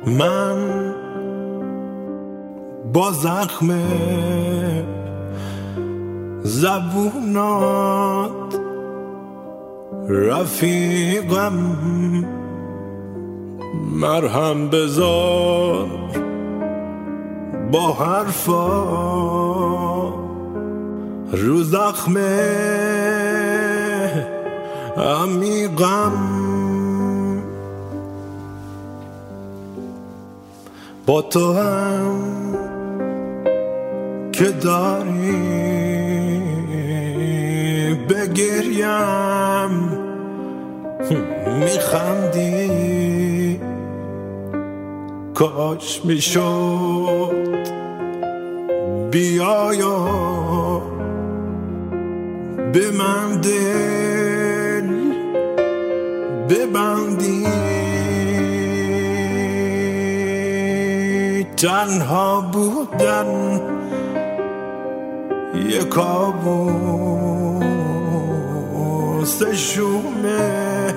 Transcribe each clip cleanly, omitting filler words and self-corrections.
من با زخم زبونات رفیقم، مرهم بذار با حرفا رو زخم عمیقم. با تو هم که داری بگریم میخندی، کاش میشد بیایا به من دل ببندی. تنها بودن یه کابوس شومه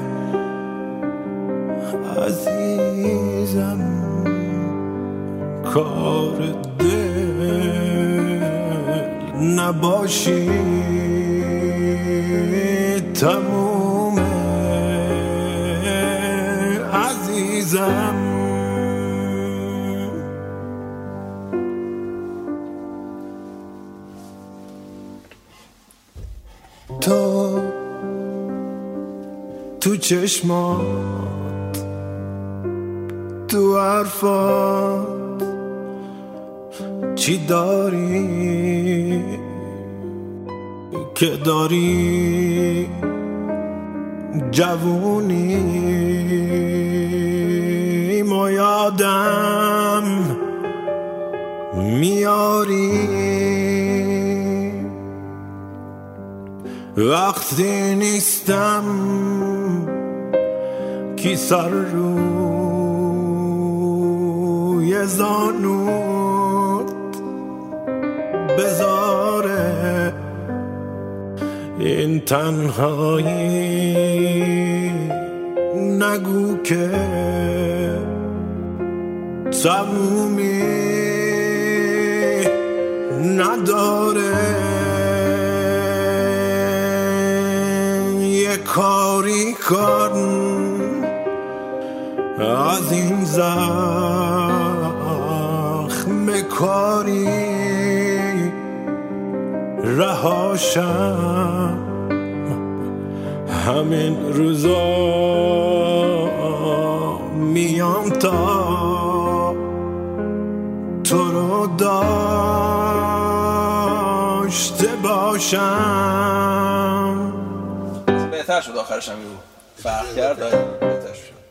عزیزم، کار دل نباشی تمومه عزیزم. تو چشمات، تو حرفات چی داری که داری جوونی ما یادم میاری وقتی نیستم کی سر روی زانوت بذاره. این تنهایی نگو که تمومی نداره. یه کاری کن از این زخم کاری رهاشم. همین روزا میام تا تو رو داشته باشم. بهتر شد آخرش هم فرق کرد، بهتر شد.